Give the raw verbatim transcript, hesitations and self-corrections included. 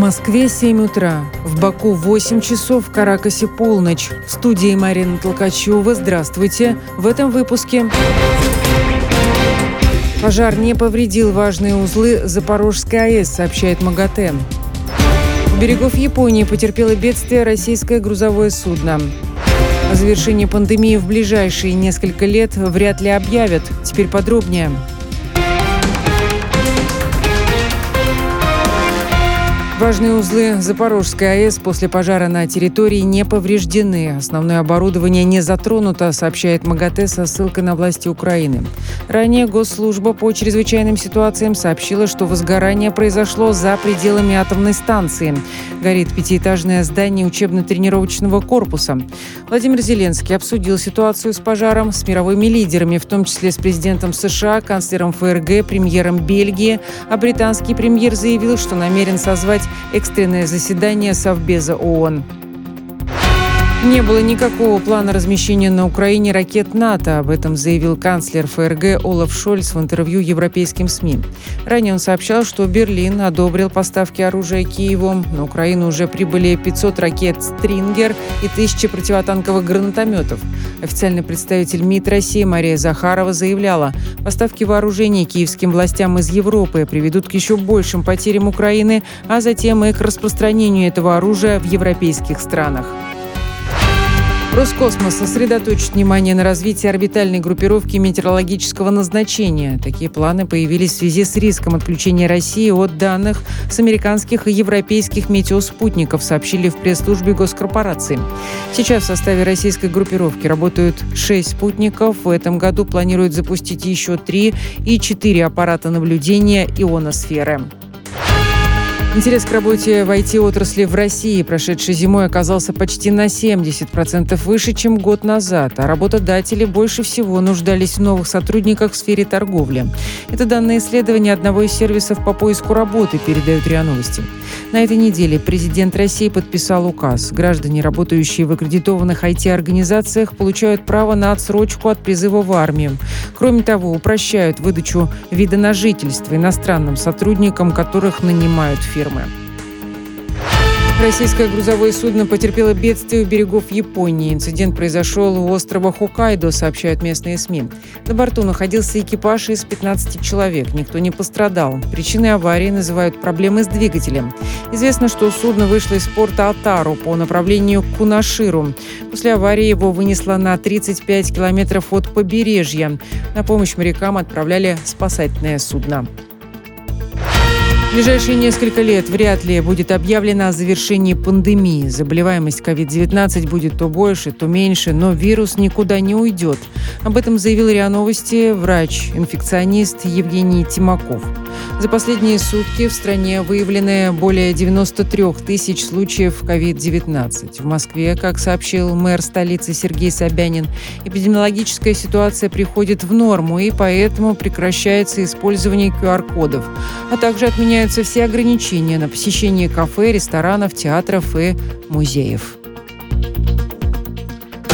Москве семь утра, в Баку восемь часов, в Каракасе полночь. В студии Марина Толкачева. Здравствуйте. В этом выпуске. Пожар не повредил важные узлы Запорожской АЭС, сообщает МАГАТЭ. У берегов Японии потерпело бедствие российское грузовое судно. О завершении пандемии в ближайшие несколько лет вряд ли объявят. Теперь подробнее. Важные узлы Запорожской АЭС после пожара на территории не повреждены. Основное оборудование не затронуто, сообщает МАГАТЭ со ссылкой на власти Украины. Ранее Госслужба по чрезвычайным ситуациям сообщила, что возгорание произошло за пределами атомной станции. Горит пятиэтажное здание учебно-тренировочного корпуса. Владимир Зеленский обсудил ситуацию с пожаром с мировыми лидерами, в том числе с президентом США, канцлером ФРГ, премьером Бельгии. А британский премьер заявил, что намерен созвать экстренное заседание Совбеза ООН. Не было никакого плана размещения на Украине ракет НАТО. Об этом заявил канцлер ФРГ Олаф Шольц в интервью европейским СМИ. Ранее он сообщал, что Берлин одобрил поставки оружия Киеву. На Украину уже прибыли пятьсот ракет «Стрингер» и тысяча противотанковых гранатометов. Официальный представитель МИД России Мария Захарова заявляла, поставки вооружений киевским властям из Европы приведут к еще большим потерям Украины, а затем и к распространению этого оружия в европейских странах. Роскосмос сосредоточит внимание на развитии орбитальной группировки метеорологического назначения. Такие планы появились в связи с риском отключения России от данных с американских и европейских метеоспутников, сообщили в пресс-службе госкорпорации. Сейчас в составе российской группировки работают шесть спутников. В этом году планируют запустить еще три и четыре аппарата наблюдения ионосферы. Интерес к работе в ай ти-отрасли в России прошедшей зимой оказался почти на семьдесят процентов выше, чем год назад, а работодатели больше всего нуждались в новых сотрудниках в сфере торговли. Это данные исследования одного из сервисов по поиску работы, передают РИА Новости. На этой неделе президент России подписал указ. Граждане, работающие в аккредитованных ай ти-организациях, получают право на отсрочку от призыва в армию. Кроме того, упрощают выдачу вида на жительство иностранным сотрудникам, которых нанимают фирмы. Российское грузовое судно потерпело бедствие у берегов Японии. Инцидент произошел у острова Хоккайдо, сообщают местные СМИ. На борту находился экипаж из пятнадцати человек. Никто не пострадал. Причиной аварии называют проблемы с двигателем. Известно, что судно вышло из порта Отару по направлению к Кунаширу. После аварии его вынесло на тридцать пять километров от побережья. На помощь морякам отправляли спасательное судно. В ближайшие несколько лет вряд ли будет объявлено о завершении пандемии. Заболеваемость ковид девятнадцать будет то больше, то меньше, но вирус никуда не уйдет. Об этом заявил РИА Новости врач-инфекционист Евгений Тимаков. За последние сутки в стране выявлены более девяносто три тысяч случаев ковид девятнадцать. В Москве, как сообщил мэр столицы Сергей Собянин, эпидемиологическая ситуация приходит в норму, и поэтому прекращается использование ку ар кодов, а также отменяются все ограничения на посещение кафе, ресторанов, театров и музеев.